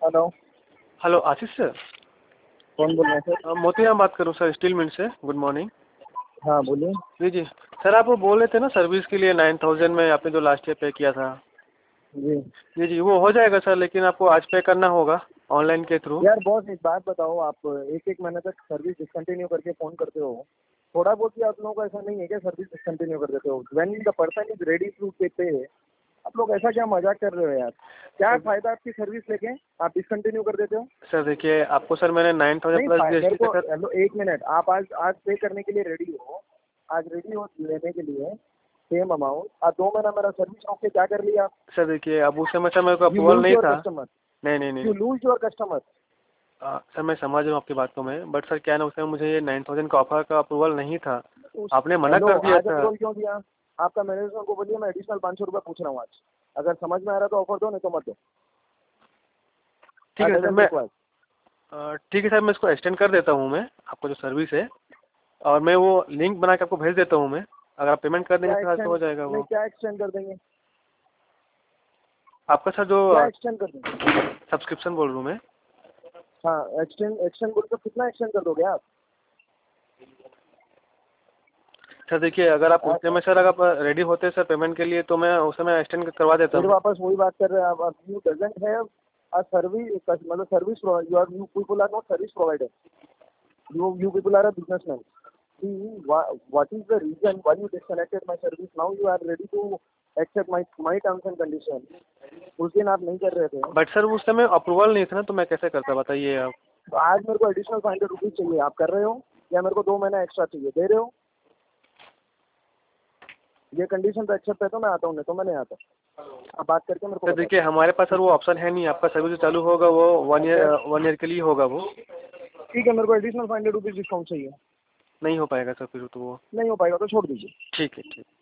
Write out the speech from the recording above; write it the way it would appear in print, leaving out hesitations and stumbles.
बताओ। हेलो आशीष सर, कौन बोल रहे हैं सर? मोतीराम बात करूँ सर, स्टील मिल से। Good morning. हाँ बोलिए। जी जी सर, आप वो बोल रहे थे ना सर्विस के लिए 9000 में आपने जो लास्ट ईयर पे किया था। जी जी जी वो हो जाएगा सर, लेकिन आपको आज पे करना होगा ऑनलाइन के थ्रू। यार बॉस, एक बात बताओ, आप एक एक महीने तक सर्विस डिसकंटिन्यू करके फ़ोन करते हो। थोड़ा बहुत भी आप लोगों को ऐसा नहीं है क्या सर्विस डिसकंटिन्यू कर देते हो? When the person is ready to pay, आप लोग ऐसा क्या मजाक कर रहे हो यार? क्या फ़ायदा आपकी सर्विस लेके आप डिसकंटिन्यू कर देते हो? सर देखिए, आपको सर मैंने 9000 नहीं प्लस मेरे जीएसटी को तक। हेलो, एक मिनट, आप आज आज पे करने के लिए रेडी हो? आज रेडी हो लेने के लिए सेम अमाउंट, और 2 महीना मेरा सर्विस रोक के क्या कर लिया आप? सर देखिए, अब उस समय सर मेरे को यू अप्रूवल लूज नहीं योर था। कस्टमर, नहीं नहीं नहीं। You lose your customer. Sir मैं समझ रहा हूँ आपकी बात को मैं, बट सर क्या ना, उस समय मुझे ये 9000 का ऑफर का अप्रूवल नहीं था। आपने मना हेलो, कर दिया आज था। अप्रूवल क्यों दिया? आपका मैनेजर को बोलिए मैं एडिशनल 500 रुपये पूछ रहा हूँ आज। अगर समझ में आ रहा तो ऑफर दो, नहीं तो मत दो। ठीक है सर, डजंट रिक्वायर। ठीक है सर, मैं इसको एक्सटेंड कर देता हूँ मैं, आपको जो सर्विस है, और मैं वो लिंक बना के आपको भेज देता हूँ मैं। अगर आप पेमेंट कर देंगे क्या सर तो हो एक्सटेंड जाएगा नहीं, वो। क्या एक्सटेंड कर देंगे? आपका सर जो क्या एक्सटेंड कर देंगे? सब्सक्रिप्शन बोल रहा हूँ मैं। हाँ, एक्सटेंड बोल तो कितना एक्सटेंड कर दोगे आप? सर देखिए, अगर आप उतने में सर अगर आप रेडी होते हैं सर पेमेंट के लिए, तो मैं उस समय एक्सटेंड करवा देता फिर हूँ। वापस वही बात कर रहे हैं आप। You doesn't have a service, मतलब service, you people are not service provider, you people are a businessman. See, what is the reason why you disconnected my service? Now you are ready to accept my terms and conditions. उस दिन आप नहीं कर रहे थे। But sir उस समय approval नहीं था ना, तो मैं कैसे करता बताइए आप। तो आज मेरे को एडिशनल 500 रुपीज चाहिए, आप कर रहे हो? या मेरे को 2 महीना एक्स्ट्रा चाहिए, दे रहे हो? ये कंडीशन तो एक्सेप्ट है तो मैं आता हूँ, नहीं तो मैं नहीं आता। आप बात करके मेरे को सर बता देखिए, हमारे पास सर वो ऑप्शन है नहीं। आपका सर्विस जो चालू होगा वो 1 ईयर के लिए होगा वो। ठीक है, मेरे को एडिशनल 500 रुपीज डिस्काउंट चाहिए। नहीं हो पाएगा सर फिर तो वो। नहीं हो पाएगा तो छोड़ दीजिए। ठीक है ठीक।